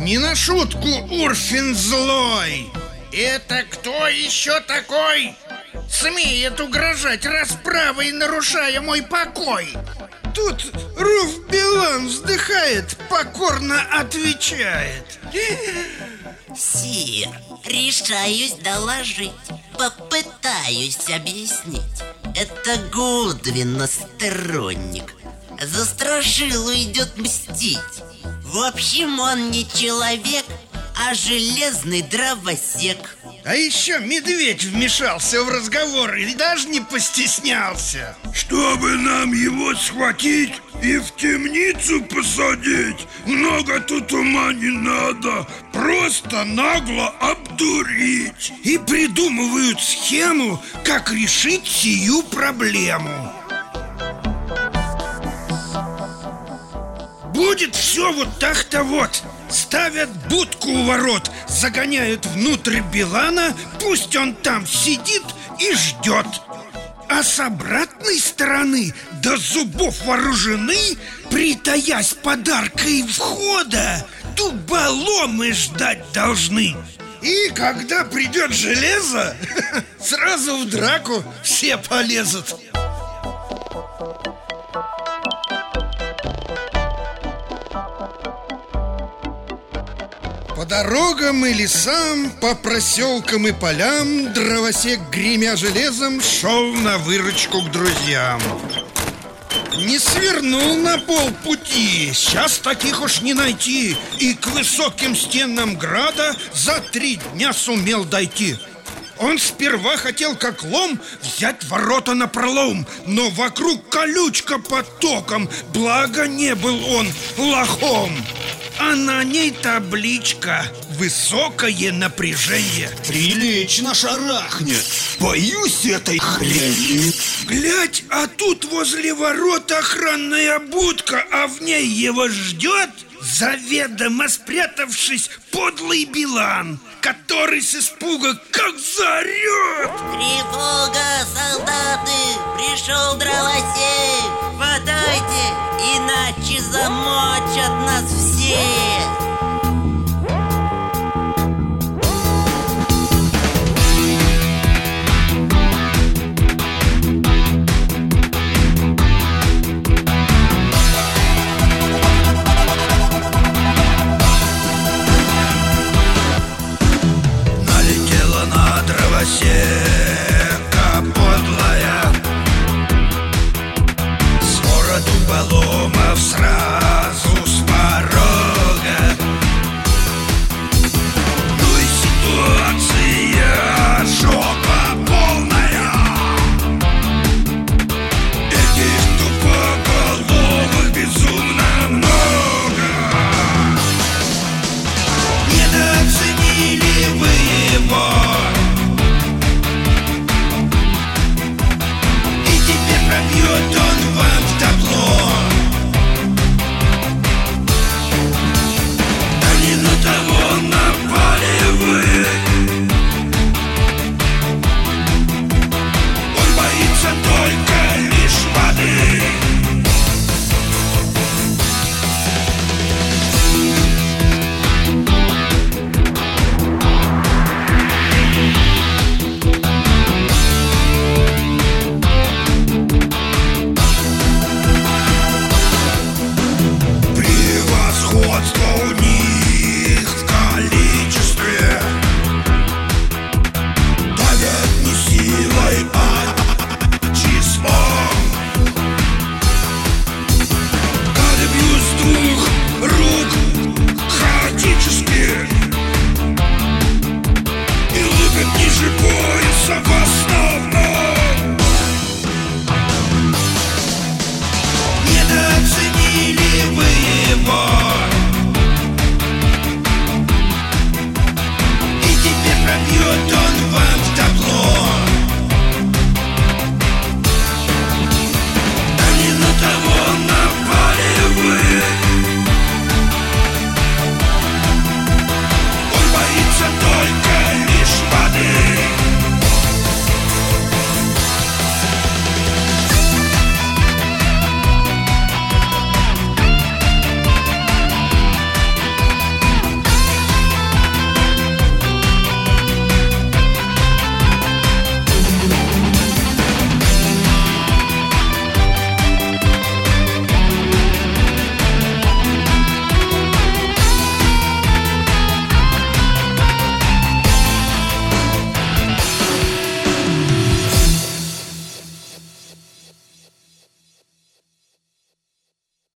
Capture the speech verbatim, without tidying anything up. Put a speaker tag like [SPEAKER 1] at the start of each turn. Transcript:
[SPEAKER 1] Не на шутку Урфин злой.
[SPEAKER 2] Это кто еще такой смеет угрожать расправой, нарушая мой покой?
[SPEAKER 1] Тут Руф Билан вздыхает, покорно отвечает.
[SPEAKER 3] Сир, решаюсь доложить, попытаюсь объяснить. Это Гудвин, сторонник, за Страшилу идет мстить. В общем, он не человек, а железный дровосек.
[SPEAKER 1] А еще медведь вмешался в разговор и даже не постеснялся.
[SPEAKER 4] Чтобы нам его схватить и в темницу посадить, много тут ума не надо, просто нагло обдурить.
[SPEAKER 1] И придумывают схему, как решить сию проблему. Будет все вот так-то вот. Ставят будку у ворот, загоняют внутрь Билана, пусть он там сидит и ждет. А с обратной стороны до зубов вооружены, притаясь подаркой входа, дуболомы ждать должны. И когда придет железо, сразу в драку все полезут. По дорогам и лесам, по проселкам и полям дровосек, гремя железом, шел на выручку к друзьям. Не свернул на полпути, сейчас таких уж не найти, и к высоким стенам града за три дня сумел дойти. Он сперва хотел как лом взять ворота напролом, но вокруг колючка потоком, благо не был он лохом. А на ней табличка «Высокое напряжение».
[SPEAKER 4] Прилично шарахнет. Боюсь этой хрени.
[SPEAKER 1] Глядь, а тут возле ворот охранная будка, а в ней его ждет заведомо спрятавшись подлый Билан, который с испуга как заорет:
[SPEAKER 3] тревога, солдаты! Пришел дровосек! Хватайте, иначе замочат нас всех!
[SPEAKER 4] Сека подлая, свора дуболомов сразу с порога. Ну и ситуация жопа полная. Этих тупоголовых безумно много. Недооценили вы его. Бьет он вам в табло. Да не на того напали вы. Он боится только лишь воды. Сходство у них в количестве. Давят не силой, а числом. Гады бьют с двух рук хаотически и лупят ниже пояса в основном. Недооценили вы его. Пробьет он вам в табло.